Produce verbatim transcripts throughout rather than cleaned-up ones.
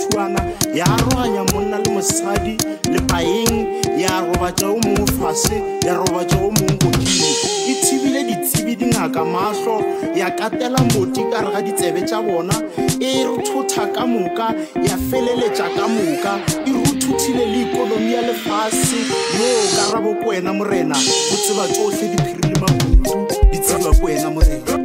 thuana ya roanya monna le mosadi le paeng ya robatša o mongwe fase ya robatša o mongwe godimo e thibile ditsebi dingaka mahlo ya katela moti ka re ga ditsebe tša bona e ruthotha ka moka ya feleletša ka moka e ruthuthile le ikonomi ya lefase yo karabo ko wena morena go tseba tsohle diphiri le makutu di tseba ko wena morena.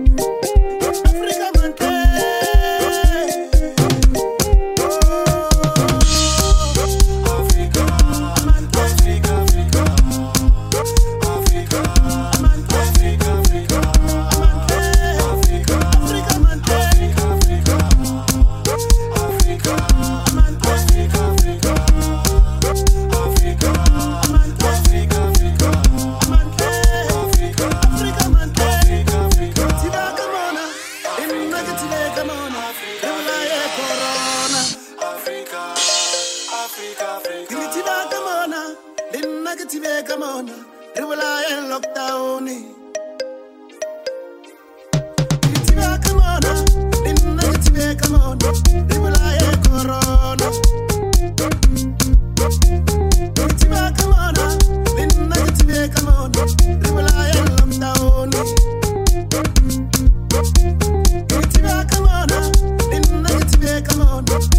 Come on.